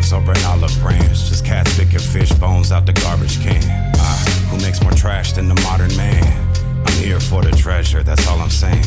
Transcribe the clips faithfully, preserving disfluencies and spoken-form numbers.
doves over an olive branch, just cats picking fish bones out the garbage can. Ah, who makes more trash than the modern man? I'm here for the treasure, that's all I'm saying.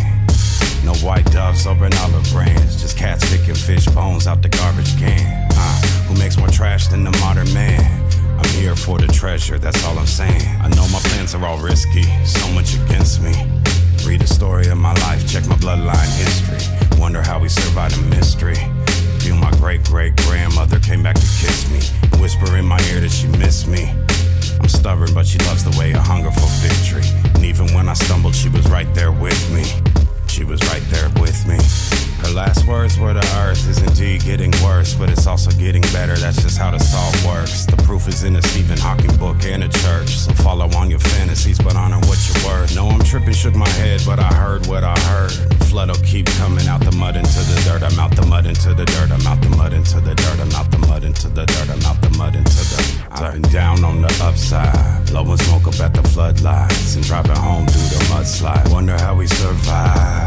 No white doves over an olive branch, just cats picking fish bones out the garbage can. Ah, who makes more trash than the modern man? I'm here for the treasure, that's all I'm saying. I know my plans are all risky, so much against me. Read the story of my life, check my bloodline history. Wonder how we survived a mystery. Feel my great-great-grandmother came back to kiss me, whisper in my ear that she missed me. I'm stubborn, but she loves the way I hunger for victory. And even when I stumbled, she was right there with me. She was right there with me. Her last words were the earth is indeed getting worse, but it's also getting better, that's just how the salt works. The proof is in a Stephen Hawking book and a church, so follow on your fantasies, but honor what you're worth. No, I'm tripping, shook my head, but I heard what I heard. The flood'll keep coming out the mud into the dirt. I'm out the mud into the dirt, I'm out the mud into the dirt. I'm out the mud into the dirt, I'm out the mud into the dirt. I've been down on the upside, blowing smoke up at the floodlights, and driving home through the mudslide. Wonder how we survive.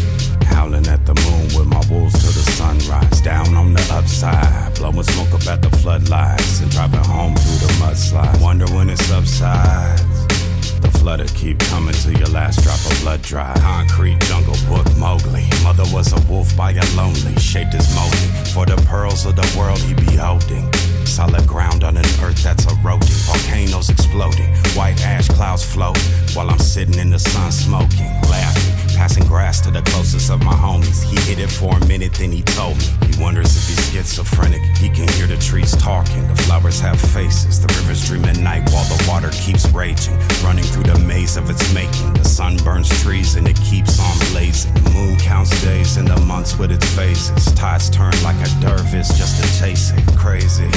Howling at the moon with my wolves till the sunrise. Down on the upside, blowing smoke up at the floodlights, and driving home through the mudslide. Wonder when it subsides. The flood'll keep coming till your last drop of blood dry. Concrete jungle book Mowgli. Mother was a wolf by a lonely, shaped as molding for the pearls of the world he beholding. Solid ground on an earth that's eroding. Volcanoes exploding, white ash clouds float, while I'm sitting in the sun smoking, laughing, passing grass to the closest of my homies. He hid it for a minute, then he told me. He wonders if he's schizophrenic. He can hear the trees talking, the flowers have faces. The rivers dream at night while the water keeps raging, running through the maze of its making. The sun burns trees and it keeps on blazing. The moon counts days and the months with its phases. Tides turn like a dervish just to chase it. Crazy,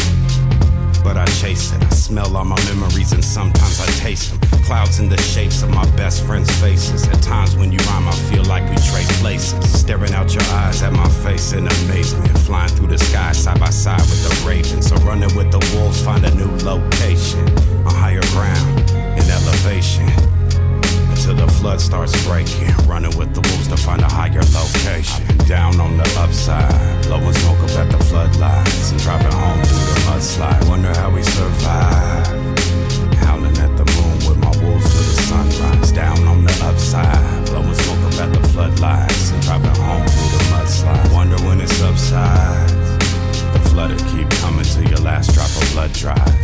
but I chase it. I smell all my memories and sometimes I taste them. Clouds in the shapes of my best friends' faces. At times when you rhyme I feel like we trade places. Staring out your eyes at my face in amazement. Flying through the sky side by side with the ravens. So running with the wolves, find a new location. On higher ground, in elevation. Until the flood starts breaking. Running with the wolves to find a higher location. I've been down on the upside, blowing smoke up at the floodlights, and driving home through the mudslide. Wonder how we survive. Howling at the moon with my wolves till the sunrise. Down on the upside, blowing smoke up at the floodlights, and driving home through the mudslide. Wonder when it subsides. The flood'll keep coming till your last drop of blood dries.